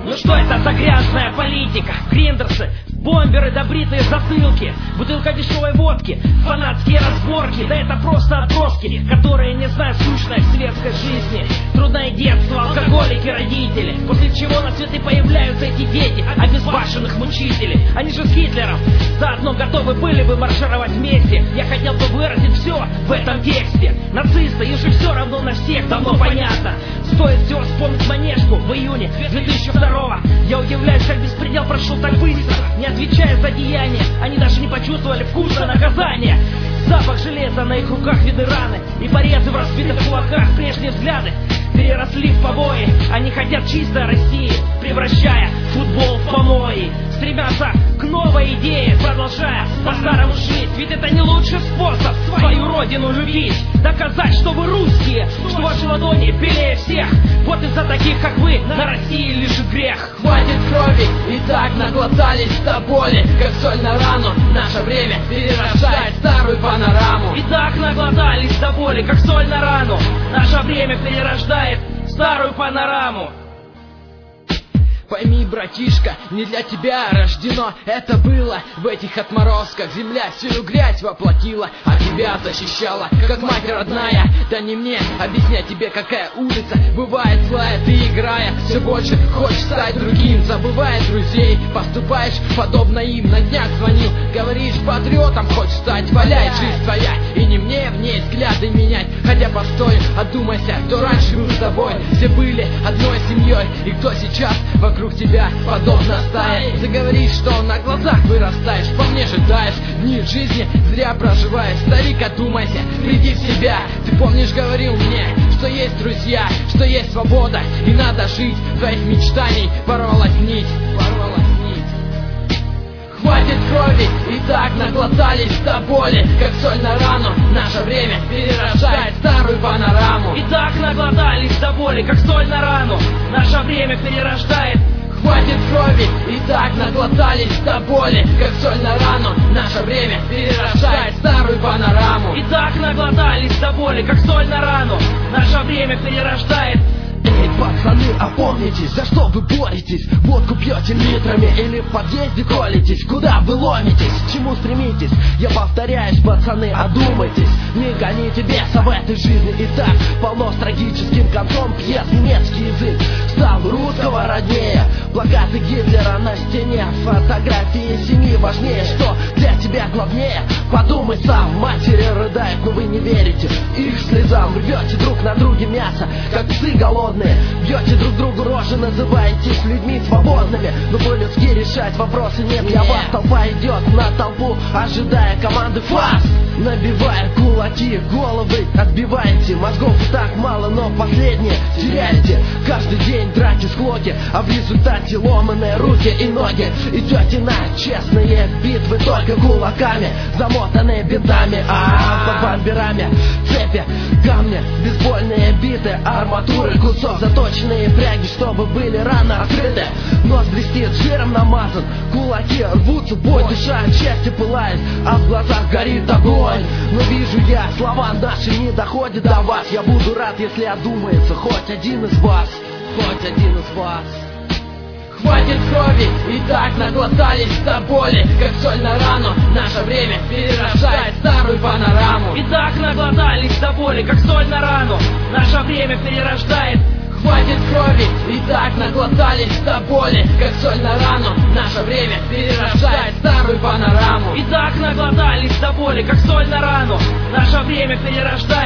Ну что это за грязная политика? Гриндерсы, бомберы да бритые затылки, бутылка дешевой водки, фанатские разборки. Да это просто отброски, которые не знают сущность светской жизни. Трудное детство, алкоголики, родители, после чего на свет и появляются эти дети обезбашенных мучителей. Они же с Гитлером заодно готовы были бы маршировать вместе. Я хотел бы выразить все в этом тексте. Нацисты, им же все равно на всех, давно понятно. Стоит всего вспомнить Манежку в июне 2002-го. Я удивляюсь, как беспредел прошел так быстро. Не отвечая за деяния, они даже не почувствовали вкуса наказания. Запах железа, на их руках видны раны и порезы в разбитых кулаках. Прежние взгляды переросли в побои. Они хотят чистой России, превращая футбол в помои. Стремятся к новой идее, продолжая по-старому жить. Ведь это не лучший способ свою родину любить. Доказать, что вы русские, что ваши ладони белее всех. Вот из-за таких, как вы, на России лежит грех. Хватит крови, и так наглотались до боли, как соль на рану. Наше время перерождает старую панораму. И так наглотались до боли, как соль на рану. Наше время перерождает старую панораму. Пойми, братишка, не для тебя рождено это было. В этих отморозках земля всю грязь воплотила, а тебя защищала, как мать родная. Да не мне объяснять тебе, какая улица бывает злая. Ты, играя, все больше хочешь стать другим. Забывая друзей, поступаешь подобно им. На днях звонил, говоришь, патриотом хочешь стать. Валяй, жизнь твоя, и не мне в ней взгляды менять. Хотя постой, одумайся, кто раньше был с тобой. Все были одной семьей, и кто сейчас вокруг тебя подобно стае. Ты говоришь, что на глазах вырастаешь, по мне ждаешь, дни жизни зря проживаешь. Старик, одумайся, приди в себя. Ты помнишь, говорил мне, что есть друзья, что есть свобода, и надо жить, твоих мечтаний порвалась нить. Хватит крови, и так наглотались до боли, как соль на рану. Наше время перерождает старую панораму. И так наглотались до боли, как соль на рану. Наше время перерождает. Хватит крови, и так наглотались до боли, как соль на рану. Наше время перерождает старую панораму. И так наглотались до боли, как соль на рану. Наше время перерождает. Эй, пацаны, опомнитесь, за что вы боретесь? Водку пьете литрами или в подъезде колитесь? Куда вы ломитесь? К чему стремитесь? Я повторяюсь, пацаны, одумайтесь. Не гоните беса в этой жизни. И так полно с трагическим концом пьес. Немецкий язык стал русского роднее. Плакаты Гитлера на стене, фотографии семьи важнее. Что для тебя главнее? Подумай сам. Матери рыдают, но вы не верите их слезам. Рвете друг на друге мясо, как псы голодные. Бьете друг другу рожи, называетесь людьми свободными. Но по-людски решать вопросы нет. Для вас толпа идет на толпу, ожидая команды фас. Набивая кулаки, головы отбиваете. Мозгов так мало, но последние теряете. Каждый день драки, склоки, а в результате ломаные руки и ноги. Идете на честные битвы только кулаками, замотанные бинтами, под бомберами. Цепи, камни, бейсбольные биты, арматуры, кусок, заточенные пряги, чтобы были рано открыты. Нос блестит, жиром намазан, кулаки рвутся в бой, душа от счастья пылает, а в глазах горит огонь. Но вижу я, слова наши не доходят до вас. Я буду рад, если одумается хоть один из вас. Хоть один из вас. Хватит крови, и так наглотались до боли, как соль на рану. Наше время перерождает старую панораму. И так наглотались до боли, как соль на рану. Наше время перерождает. Хватит крови, и так наглотались до боли, как соль на рану. Наше время перерождает старую панораму. И так наглотались до боли, как соль на рану. Наше время перерождает.